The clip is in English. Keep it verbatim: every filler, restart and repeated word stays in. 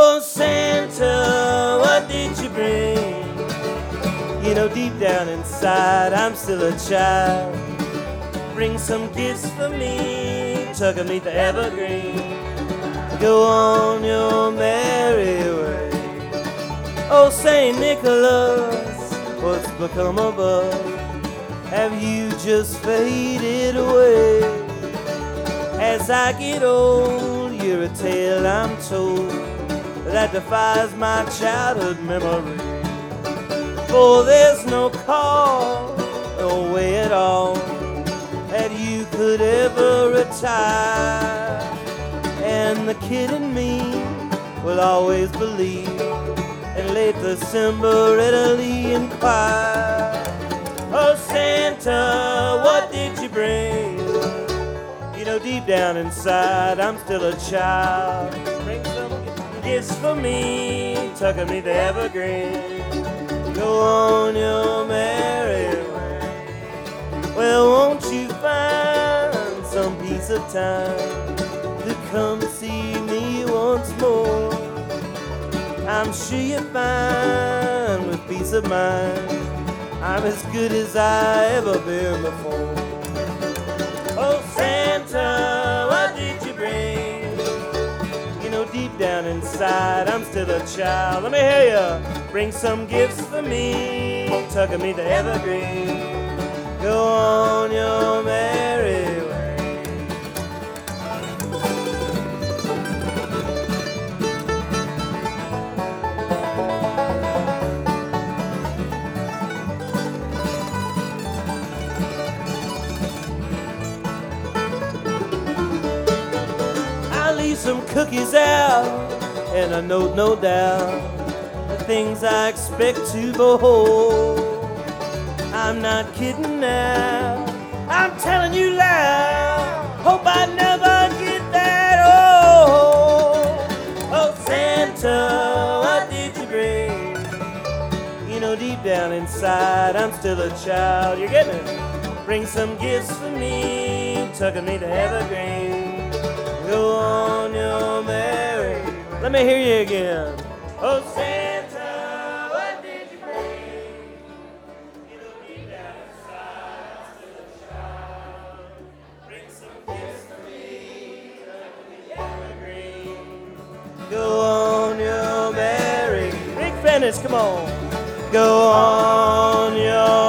Oh, Santa, what did you bring? You know, deep down inside, I'm still a child. Bring some gifts for me, tuck 'em neath the evergreen. Go on your merry way. Oh, Saint Nicholas, what's become of us? Have you just faded away? As I get old, you're a tale I'm told that defies my childhood memory. For there's no call, no way at all that you could ever retire. And the kid in me will always believe and late December readily inquire. Oh, Santa, what did you bring? You know, deep down inside, I'm still a child. Bring some gifts for me, tuck 'em neath the evergreen. Go on your merry way. Well, won't you find some piece of time to come see me once more? I'm sure you're fine with peace of mind. I'm as good as I ever been before. Oh, Santa, what did you bring? You know, deep down inside, I'm still a child. Let me hear ya. Bring some gifts for me, tuck 'em neath the evergreen. Go on your merry way. I'll leave some cookies out, and a note, no doubt, the things I expect to behold. I'm not kidding now, I'm telling you loud. Hope I never get that old. Oh, Santa, what did you bring? You know, deep down inside, I'm still a child. You're getting it? Bring some gifts for me, tuck 'em neath the evergreen. Go on your merry. Let me hear you again. Oh, Santa, what did you bring? You know, deep down inside, I'm still a child. Bring some gifts for me, tuck 'em neath the evergreen. Go on your merry. Big finish, come on. Go on your